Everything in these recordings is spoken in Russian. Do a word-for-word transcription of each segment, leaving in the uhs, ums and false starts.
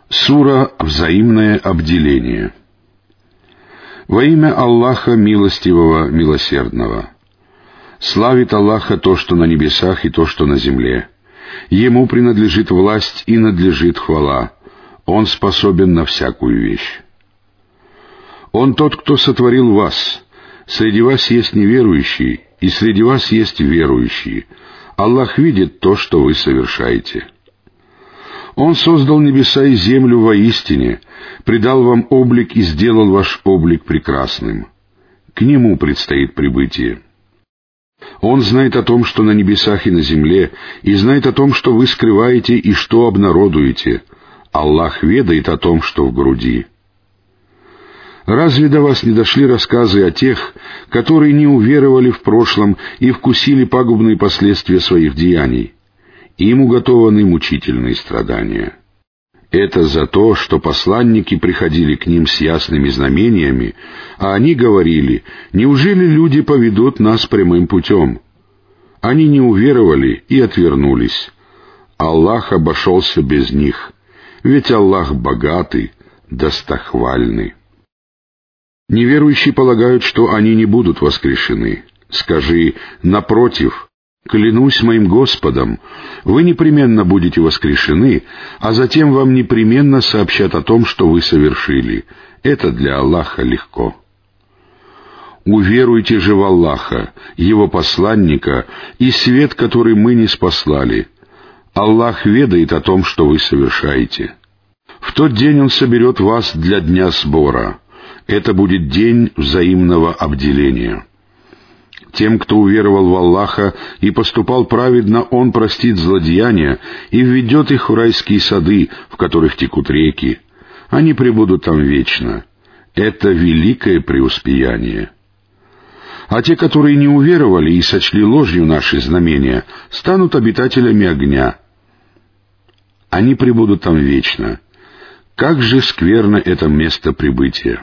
Сура «Взаимное обделение». Во имя Аллаха Милостивого, Милосердного. Славит Аллаха то, что на небесах, и то, что на земле. Ему принадлежит власть и надлежит хвала. Он способен на всякую вещь. Он тот, кто сотворил вас. Среди вас есть неверующие, и среди вас есть верующие. Аллах видит то, что вы совершаете. Он создал небеса и землю воистине, придал вам облик и сделал ваш облик прекрасным. К Нему предстоит прибытие. Он знает о том, что на небесах и на земле, и знает о том, что вы скрываете и что обнародуете. Аллах ведает о том, что в груди. Разве до вас не дошли рассказы о тех, которые не уверовали в прошлом и вкусили пагубные последствия своих деяний? Им уготованы мучительные страдания. Это за то, что посланники приходили к ним с ясными знамениями, а они говорили: «Неужели люди поведут нас прямым путем?» Они не уверовали и отвернулись. Аллах обошелся без них, ведь Аллах богатый, достохвальный. Неверующие полагают, что они не будут воскрешены. Скажи: напротив, клянусь моим Господом, вы непременно будете воскрешены, а затем вам непременно сообщат о том, что вы совершили. Это для Аллаха легко. Уверуйте же в Аллаха, Его посланника и свет, который мы ниспослали. Аллах ведает о том, что вы совершаете. В тот день Он соберет вас для дня сбора. Это будет день взаимного обделения. Тем, кто уверовал в Аллаха и поступал праведно, Он простит злодеяния и введет их в райские сады, в которых текут реки. Они пребудут там вечно. Это великое преуспеяние. А те, которые не уверовали и сочли ложью наши знамения, станут обитателями огня. Они пребудут там вечно. Как же скверно это место прибытия!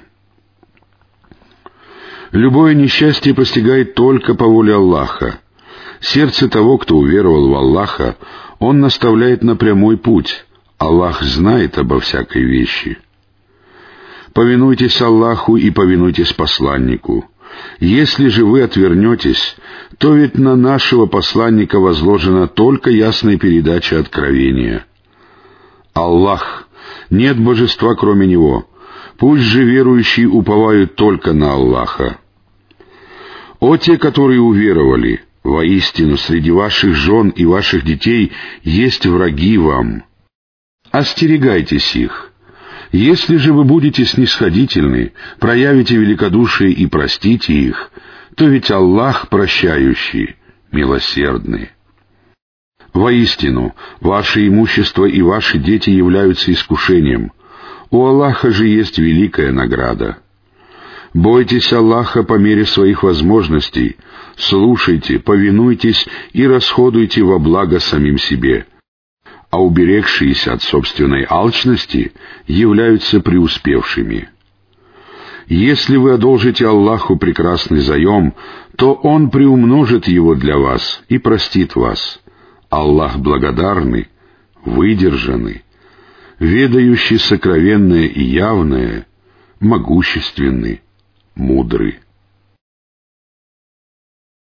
Любое несчастье постигает только по воле Аллаха. Сердце того, кто уверовал в Аллаха, Он наставляет на прямой путь. Аллах знает обо всякой вещи. Повинуйтесь Аллаху и повинуйтесь посланнику. Если же вы отвернетесь, то ведь на нашего посланника возложена только ясная передача откровения. Аллах, нет божества кроме Него. Пусть же верующие уповают только на Аллаха. О те, которые уверовали, воистину среди ваших жен и ваших детей есть враги вам. Остерегайтесь их. Если же вы будете снисходительны, проявите великодушие и простите их, то ведь Аллах прощающий, милосердный. Воистину, ваше имущество и ваши дети являются искушением. У Аллаха же есть великая награда. Бойтесь Аллаха по мере своих возможностей, слушайте, повинуйтесь и расходуйте во благо самим себе. А уберегшиеся от собственной алчности являются преуспевшими. Если вы одолжите Аллаху прекрасный заем, то Он приумножит его для вас и простит вас. Аллах благодарный, выдержанный, ведающий сокровенное и явное, могущественный, мудрый.